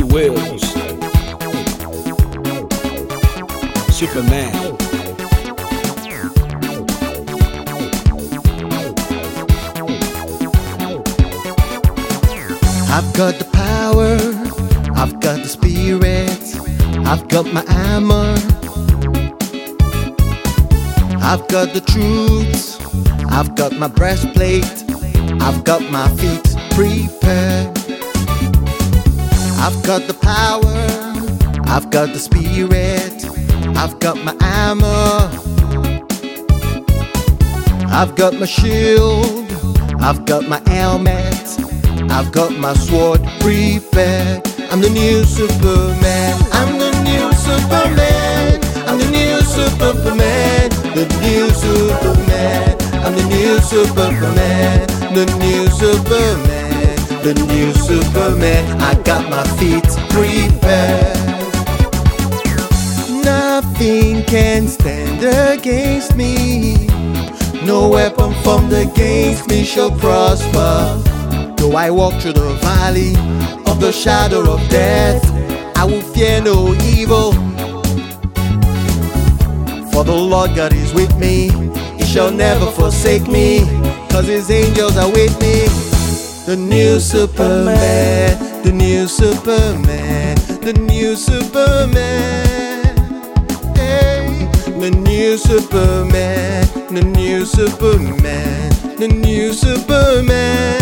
Wills, Superman. I've got the power, I've got the spirit, I've got my armor, I've got the truth, I've got my breastplate, I've got my feet prepared. I've got the power, I've got the spirit, I've got my armor, I've got my shield, I've got my helmet, I've got my sword prepared. I'm the new Superman, I'm the new Superman, I'm the new Superman, the new Superman, I'm the new Superman, the new Superman, the new Superman. I got my feet prepared. Nothing can stand against me, no weapon formed against me shall prosper. Though I walk through the valley of the shadow of death, I will fear no evil. For the Lord God is with me, He shall never forsake me, 'cause His angels are with me. The new Superman, the new Superman, the new Superman, hey. The new Superman, the new Superman, the new Superman.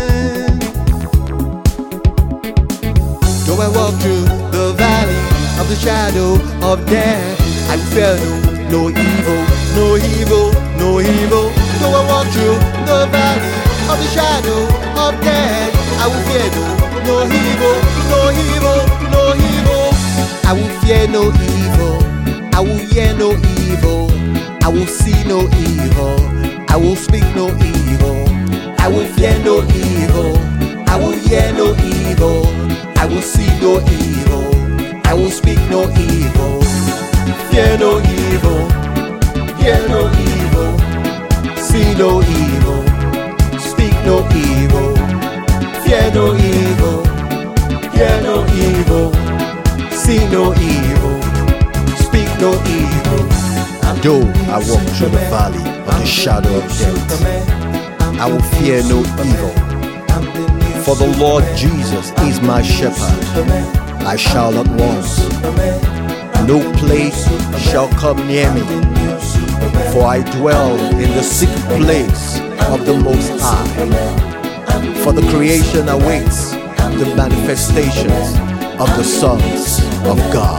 Though I walk through the valley of the shadow of death, I fear no evil, no evil, no evil. Though I walk through the valley of the shadow of death, I will fear no evil, no evil, no evil. I will fear no evil, I will hear no evil, I will see no evil, I will speak no evil. I will fear no evil, I will hear no evil, I will see no evil, I will speak no evil. Fear no evil, hear no evil, see no evil, speak no evil. Fear no evil, hear no evil, see no evil, speak no evil. Though I walk through the valley of the shadow of death, I will fear no evil. For the Lord Jesus is my shepherd, I shall not want. No plague shall come near me, for I dwell in the secret place of the Most High. For the creation awaits the manifestations of the sons of God.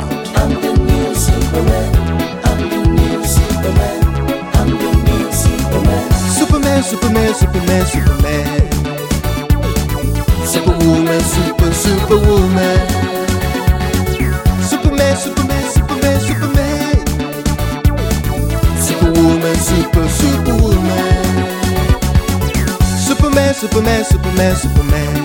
Superman, Superman, Superman, Superman, Superwoman, Superwoman, Superman, Superman, Superman, Superman, Superwoman, Superwoman, Superman, Superman, Superman, Superman,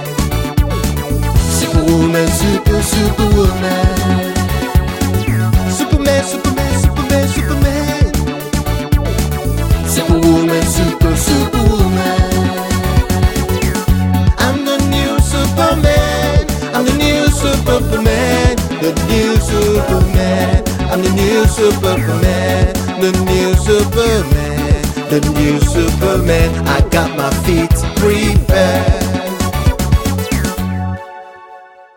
Superwoman, Superwoman, Superman, Superman, Superman, Superman, Superwoman, Superwoman. I'm the new Superman, I'm the new Superman, the new Superman, I'm the new Superman, the new Superman, the new Superman. I got my feet